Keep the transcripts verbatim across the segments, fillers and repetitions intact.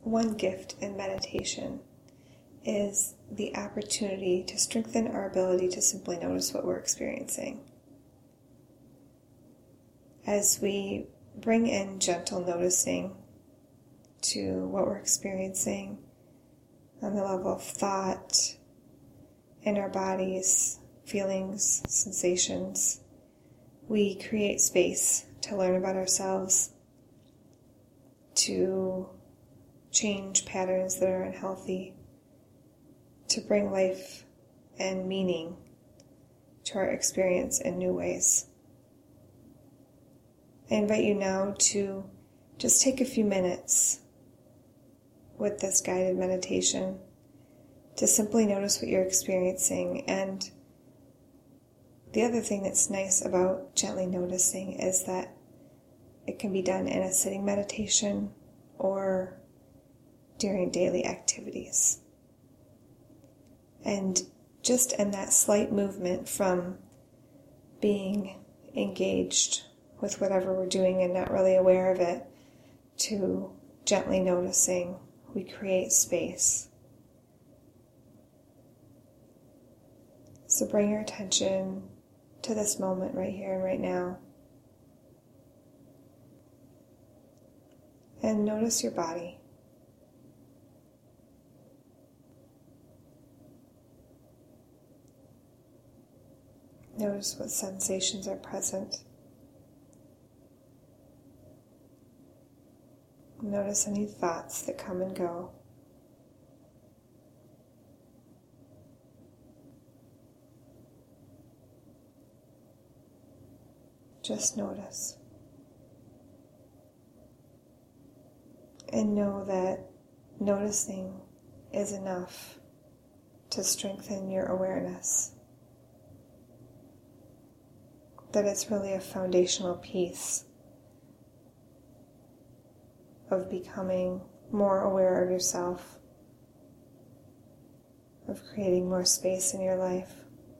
one gift in meditation is the opportunity to strengthen our ability to simply notice what we're experiencing. As we bring in gentle noticing to what we're experiencing on the level of thought, in our bodies, feelings, sensations, we create space to learn about ourselves, to change patterns that are unhealthy, to bring life and meaning to our experience in new ways. I invite you now to just take a few minutes with this guided meditation to simply notice what you're experiencing. And the other thing that's nice about gently noticing is that it can be done in a sitting meditation or during daily activities. And just in that slight movement from being engaged with whatever we're doing and not really aware of it to gently noticing, we create space. So bring your attention to this moment right here and right now. And notice your body. Notice what sensations are present. Notice any thoughts that come and go. Just notice. And know that noticing is enough to strengthen your awareness. That it's really a foundational piece of becoming more aware of yourself, of creating more space in your life.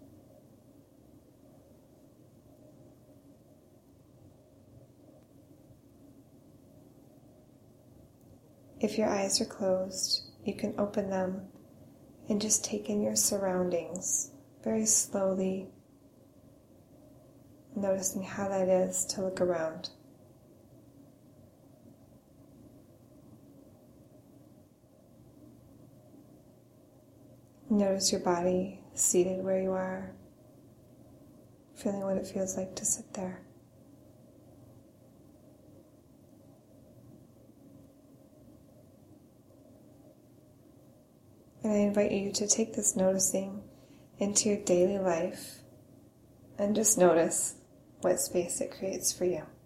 If your eyes are closed, you can open them and just take in your surroundings very slowly, noticing how that is to look around. Notice your body seated where you are, feeling what it feels like to sit there. And I invite you to take this noticing into your daily life and just notice what space it creates for you.